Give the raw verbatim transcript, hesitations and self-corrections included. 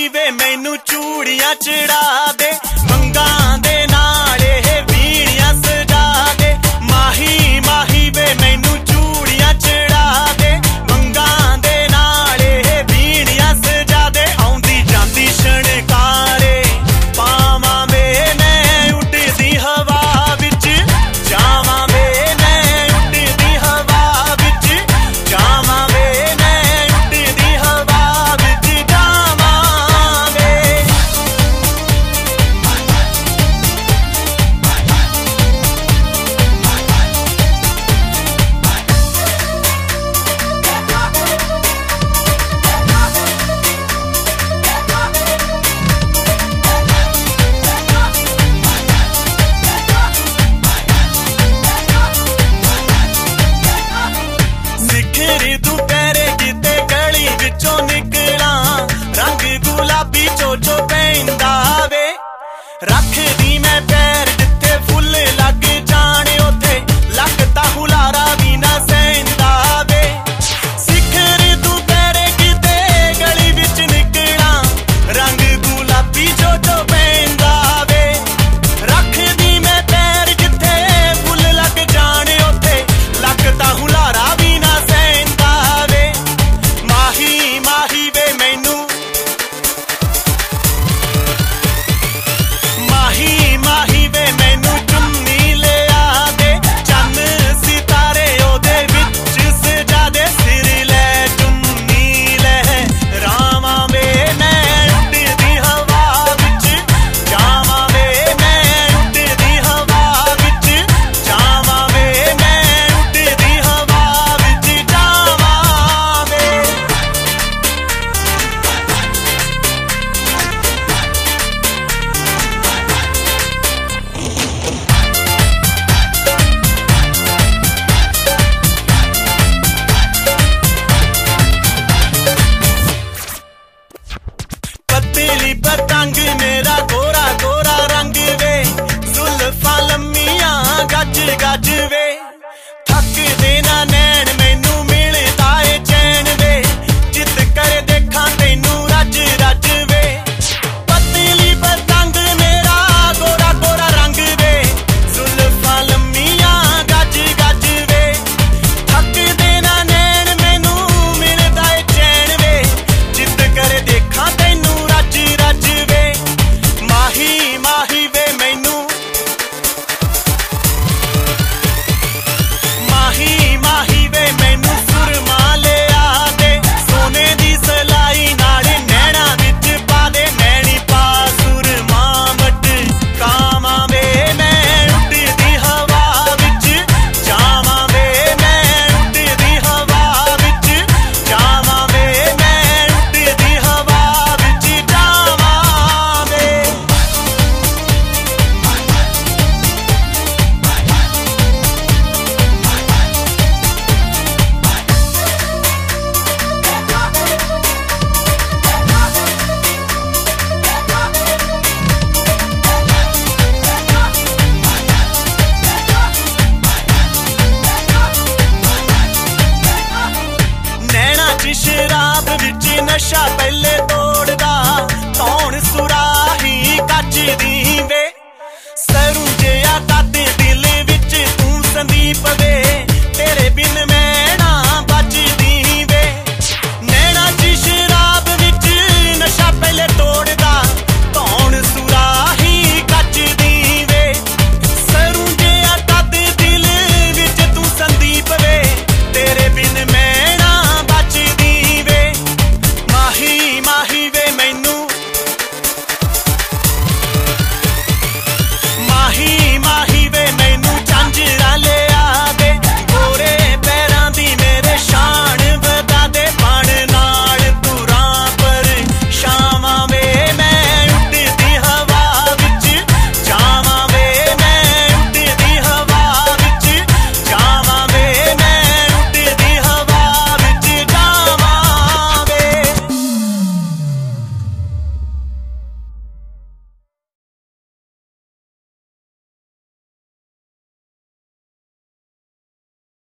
वे मैनू चूड़ियां चढ़ा दे, मंगा दे नाले बीड़ियां सजा दे। माही माही वे मैनू चूड़ियां चढ़ा दे, मंगा दे नाले बीड़ियां सजा दे। आउंदी जांदी शणकारे पावां वे मैं उड़दी हवा विच जावां वे मैं उड़दी हवा विच जावां वे मैं उड़दी हवा विच जावां वे। सिखरी दुपहरे किते गली विचों निकला, रंग गुलाबी चोचो पैंदा वे। रखदी मैं पैर जिथे फुल लग जाने, उथे लगता हुलारा भी ना सैंदा वे। सिखरी दुपहरे किते गली विच निकला, रंग गुलाबी चोचो पैंदा वे। रखदी मैं पैर जिथे फुल लग जाने, उथे लगता हुलारा भी ना सैंदा वे। माही माही वे मैनू माही माही वे मैनू चुन्नी ले आ दे, चन्न सितारे ओदे विच सजा दे। सिर लै चुन्नी लै रावां वे मैं उड़दी हवा विच जावां वे मैं उड़दी हवा विच जावां वे मैं उड़दी हवा विच जावां वे। पतली पतंग मेरा गोरा गोरा रंग वे, जुल्फां लम्मियां गज गज वे। थक देना नैन मैनू मिलदा ए चैन वे, जित कर देखा तैनू रज रज वे। पतली पतंग मेरा गोरा गोरा रंग वे, जुल्फां लम्मियां गज गज वे। थक देना नैन मैनू मिलदा ए चैन वे, जित कर देखा तैनू रज रज वे। माही माही वे मैनू माही माही वे मैनू सुरमा ले आ दे, सोने दी सलाई नाल नैना विच पा दे। नैनी पा सुरमा मट कावां वे मैं उड़दी हवा विच जावां वे मैं उड़दी हवा विच जावां वे मैं उड़दी हवा विच जावां वे। नैना च शराब विच नशा पहले तोड़दा, कौन सुराही कच दी वे। सरू जिहा कद दिल विच तू संदीप वे,